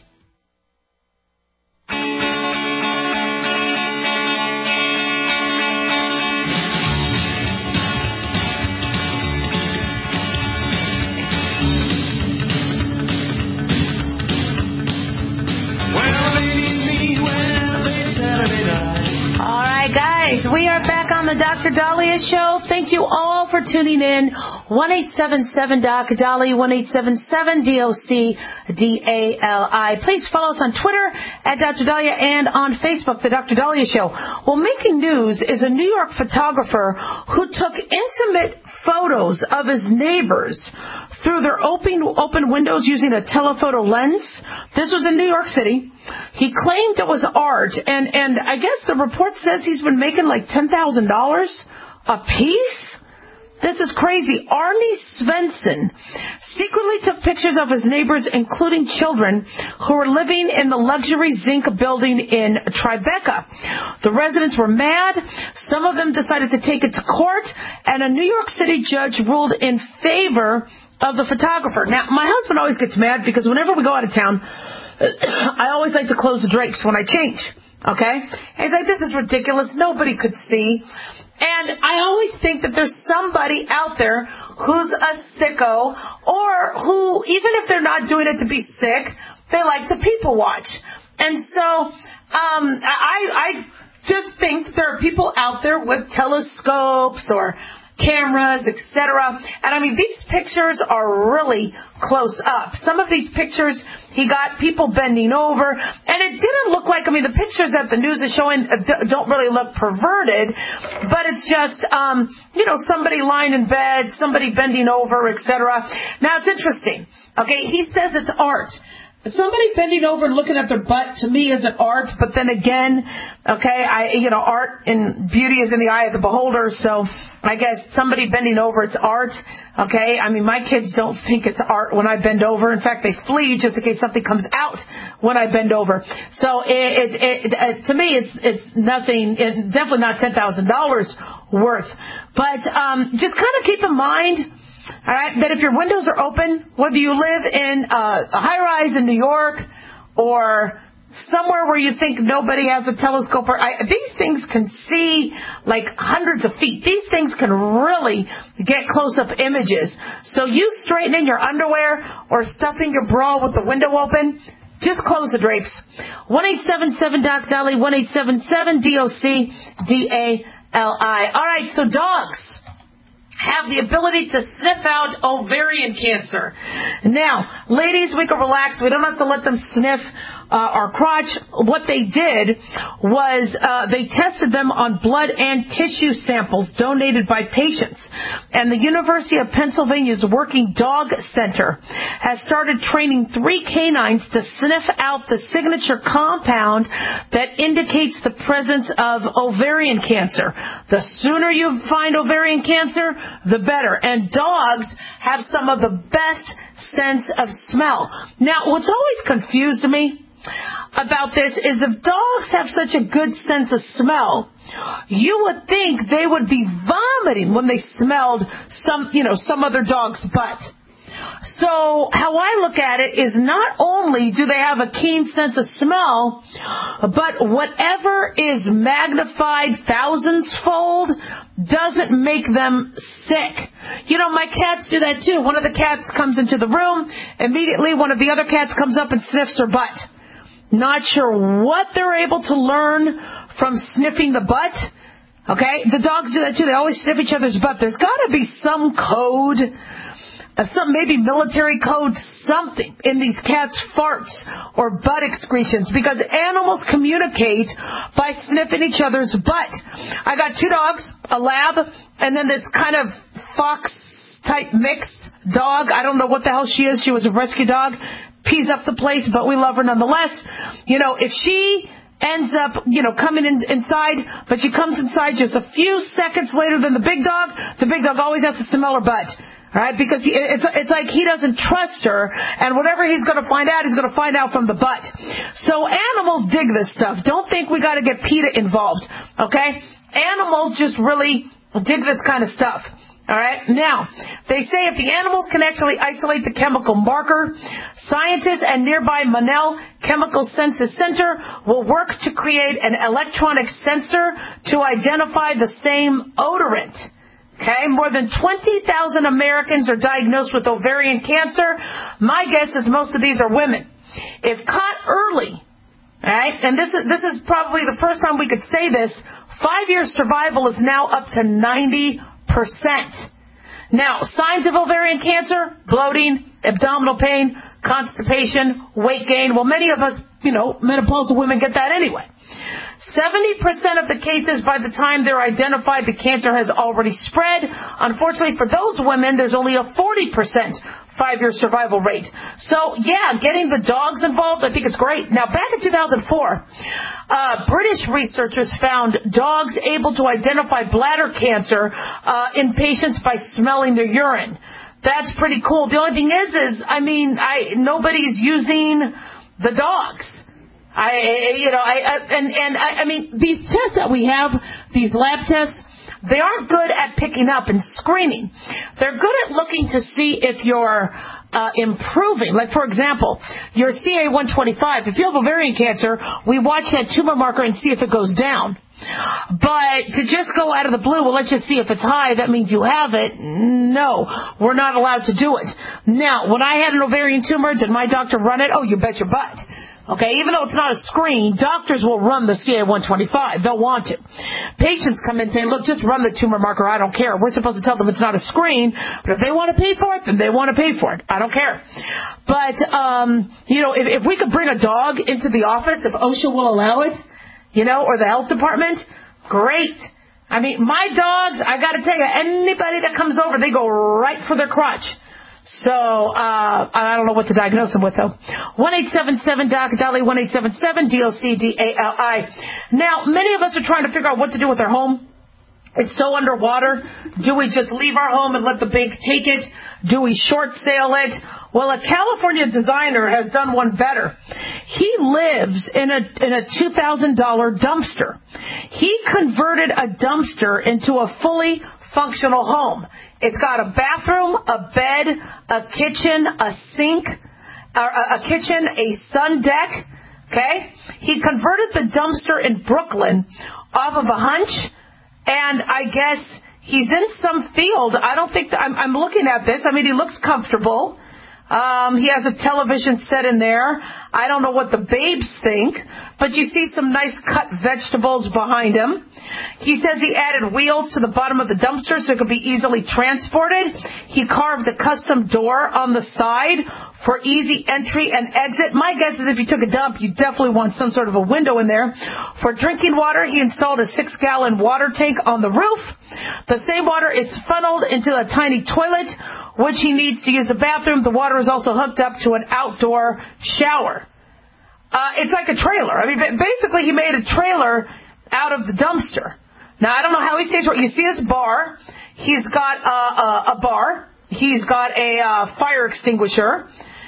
We are back on the Doctor Dahlia Show. Thank you all for tuning in. one eight seven seven doc Dali, one eight seven seven D O C D A L I. Please follow us on Twitter at Doctor Dahlia and on Facebook, The Doctor Dahlia Show. Well, making news is a New York photographer who took intimate photos of his neighbors through their open, open windows using a telephoto lens. This was in New York City. He claimed it was art, and, and I guess the report says he's been making like ten thousand dollars a piece? This is crazy. Arnie Svensson secretly took pictures of his neighbors, including children, who were living in the luxury zinc building in Tribeca. The residents were mad. Some of them decided to take it to court, and a New York City judge ruled in favor of the photographer. Now, my husband always gets mad because whenever we go out of town, I always like to close the drapes when I change. Okay? And he's like, this is ridiculous. Nobody could see. And I always think that there's somebody out there who's a sicko, or who, even if they're not doing it to be sick, they like to people watch. And so um, I, I just think there are people out there with telescopes or cameras, et cetera. And I mean, these pictures are really close up. Some of these pictures, he got people bending over, and it didn't look like, I mean, the pictures that the news is showing don't really look perverted, but it's just, um, you know, somebody lying in bed, somebody bending over, et cetera. Now, it's interesting. Okay, he says it's art. Somebody bending over and looking at their butt, to me, isn't art. But then again, okay, I, you know, art and beauty is in the eye of the beholder. So I guess somebody bending over, it's art. Okay, I mean, my kids don't think it's art when I bend over. In fact, they flee just in case something comes out when I bend over. So it, it, it, it to me, it's it's nothing. It's definitely not ten thousand dollars worth. But um, just kind of keep in mind. All right, that if your windows are open, whether you live in uh, a high-rise in New York or somewhere where you think nobody has a telescope, or I, these things can see like hundreds of feet. These things can really get close-up images. So you straightening your underwear or stuffing your bra with the window open, just close the drapes. one eight seven seven D O C D A L I, one eight seven seven D O C D A L I. All right, so dogs have the ability to sniff out ovarian cancer. Now, ladies, we can relax. We don't have to let them sniff uh, our crotch. What they did was uh, they tested them on blood and tissue samples donated by patients. And the University of Pennsylvania's Working Dog Center has started training three canines to sniff out the signature compound that indicates the presence of ovarian cancer. The sooner you find ovarian cancer, the better. And dogs have some of the best sense of smell. Now, what's always confused me about this is if dogs have such a good sense of smell, you would think they would be vomiting when they smelled some, you know, some other dog's butt. So how I look at it is not only do they have a keen sense of smell, but whatever is magnified thousands-fold doesn't make them sick. You know, my cats do that too. One of the cats comes into the room, immediately one of the other cats comes up and sniffs her butt. Not sure what they're able to learn from sniffing the butt. Okay? The dogs do that too. They always sniff each other's butt. There's got to be some code, uh, some maybe military code, something in these cats' farts or butt excretions, because animals communicate by sniffing each other's butt. I got two dogs, a lab, and then this kind of fox-type mix dog. I don't know what the hell she is. She was a rescue dog. Pees up the place, but we love her nonetheless. You know, if she ends up, you know, coming in, inside, but she comes inside just a few seconds later than the big dog, the big dog always has to smell her butt. All right, because he, it's it's like he doesn't trust her, and whatever he's going to find out, he's going to find out from the butt. So animals dig this stuff. Don't think we got to get PETA involved, okay? Animals just really dig this kind of stuff. All right. Now, they say if the animals can actually isolate the chemical marker, scientists at nearby Monell Chemical Senses Center will work to create an electronic sensor to identify the same odorant. Okay, more than twenty thousand Americans are diagnosed with ovarian cancer. My guess is most of these are women. If caught early, all right, and this is this is probably the first time we could say this, five-year survival is now up to ninety percent. Now, signs of ovarian cancer: bloating, abdominal pain, constipation, weight gain. Well, many of us, you know, menopausal women get that anyway. seventy percent of the cases, by the time they're identified, the cancer has already spread. Unfortunately for those women, there's only a forty percent five-year survival rate. So, yeah, getting the dogs involved, I think it's great. Now, back in two thousand four, uh, British researchers found dogs able to identify bladder cancer uh, in patients by smelling their urine. That's pretty cool. The only thing is, is I mean, I nobody's using the dogs. I, you know, I, I and and I, I mean, these tests that we have, these lab tests, they aren't good at picking up and screening. They're good at looking to see if your uh, improving. Like, for example, your C A one twenty-five, if you have ovarian cancer, we watch that tumor marker and see if it goes down. But to just go out of the blue, well, let's just see if it's high, that means you have it. No, we're not allowed to do it. Now, when I had an ovarian tumor, did my doctor run it? Oh, you bet your butt. Okay, even though it's not a screen, doctors will run the C A one twenty-five. They'll want to. Patients come in saying, look, just run the tumor marker. I don't care. We're supposed to tell them it's not a screen, but if they want to pay for it, then they want to pay for it. I don't care. But, um, you know, if, if we could bring a dog into the office, if OSHA will allow it, you know, or the health department, great. I mean, my dogs, I got to tell you, anybody that comes over, they go right for their crotch. So, uh, I don't know what to diagnose them with, though. one eight seven seven, D O C, Dolly, one eight seven seven, D O C D A L I. Now, many of us are trying to figure out what to do with our home. It's so underwater. Do we just leave our home and let the bank take it? Do we short sale it? Well, a California designer has done one better. He lives in a in a two thousand dollars dumpster. He converted a dumpster into a fully functional home. It's got a bathroom, a bed, a kitchen, a sink, a, a kitchen, a sun deck. Okay? He converted the dumpster in Brooklyn off of a hunch, and I guess he's in some field. I don't think that, I'm, I'm looking at this. I mean, he looks comfortable. Um, he has a television set in there. I don't know what the babes think, but you see some nice cut vegetables behind him. He says he added wheels to the bottom of the dumpster so it could be easily transported. He carved a custom door on the side for easy entry and exit. My guess is if you took a dump, you definitely want some sort of a window in there. For drinking water, he installed a six-gallon water tank on the roof. The same water is funneled into a tiny toilet, which he needs to use the bathroom. The water is also hooked up to an outdoor shower. Uh, it's like a trailer. I mean, basically he made a trailer out of the dumpster. Now, I don't know how he stays. You see his bar. He's got uh, a, a bar. He's got a uh, fire extinguisher.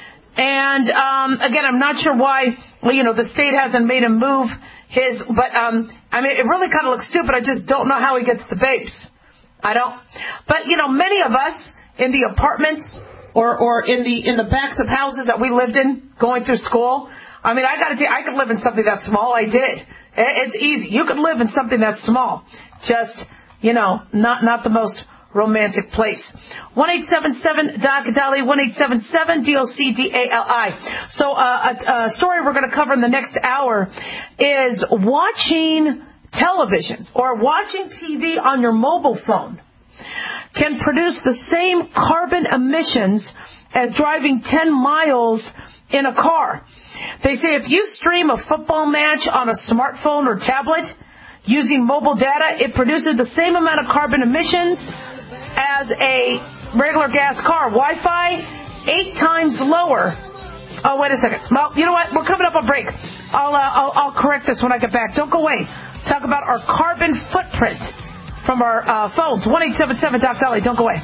And, um, again, I'm not sure why, well, you know, the state hasn't made him move his, but, um, I mean, it really kind of looks stupid. I just don't know how he gets the babes. I don't. But, you know, many of us in the apartments or, or in the, in the backs of houses that we lived in going through school, I mean, I got to tell you, I could live in something that small. I did. It's easy. You could live in something that small. Just, you know, not, not the most romantic place. one eight seven seven, D O C, Dolly, one eight seven seven, D O C D A L I. So uh, a, a story we're going to cover in the next hour is watching television or watching T V on your mobile phone can produce the same carbon emissions as driving ten miles in a car. They say if you stream a football match on a smartphone or tablet using mobile data, it produces the same amount of carbon emissions as a regular gas car. Wi-Fi, eight times lower. Oh, wait a second. Well, you know what? We're coming up on break. I'll, uh, I'll, I'll correct this when I get back. Don't go away. Talk about our carbon footprint from our uh, phones. one eight seven seven, D O C, Dolly. Don't go away.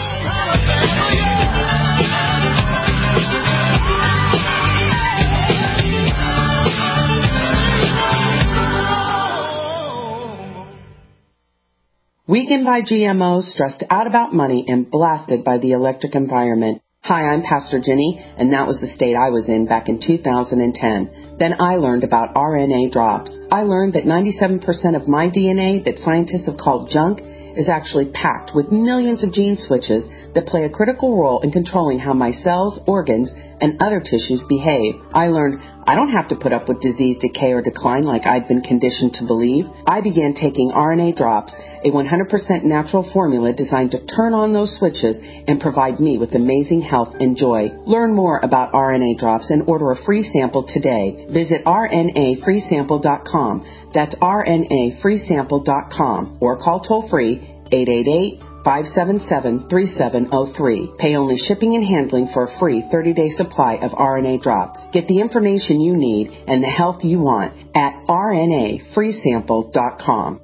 Weakened by G M Os, stressed out about money, and blasted by the electric environment. Hi, I'm Pastor Jenny, and that was the state I was in back in two thousand ten. Then I learned about R N A drops. I learned that ninety-seven percent of my D N A that scientists have called junk is actually packed with millions of gene switches that play a critical role in controlling how my cells, organs, and other tissues behave. I learned I don't have to put up with disease, decay, or decline like I'd been conditioned to believe. I began taking R N A drops, a one hundred percent natural formula designed to turn on those switches and provide me with amazing health and joy. Learn more about R N A drops and order a free sample today. Visit R N A free sample dot com. That's R N A free sample dot com or call toll-free eight eight eight, five seven seven, three seven zero three. Pay only shipping and handling for a free thirty-day supply of R N A drops. Get the information you need and the health you want at R N A free sample dot com.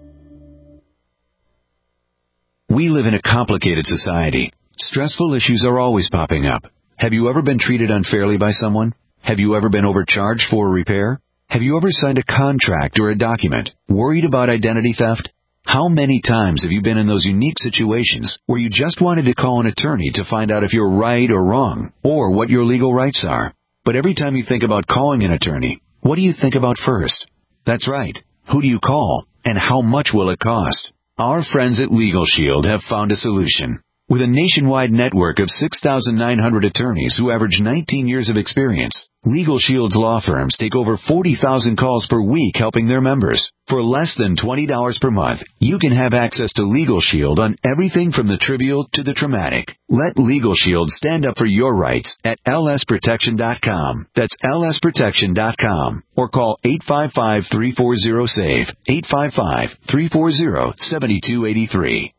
We live in a complicated society. Stressful issues are always popping up. Have you ever been treated unfairly by someone? Have you ever been overcharged for a repair? Have you ever signed a contract or a document? Worried about identity theft? How many times have you been in those unique situations where you just wanted to call an attorney to find out if you're right or wrong, or what your legal rights are? But every time you think about calling an attorney, what do you think about first? That's right. Who do you call, and how much will it cost? Our friends at Legal Shield have found a solution. With a nationwide network of six thousand nine hundred attorneys who average nineteen years of experience, Legal Shield's law firms take over forty thousand calls per week helping their members. For less than twenty dollars per month, you can have access to Legal Shield on everything from the trivial to the traumatic. Let Legal Shield stand up for your rights at L S protection dot com. That's L S protection dot com. Or call eight five five, three four zero, S A V E, eight five five, three four zero, seven two eight three.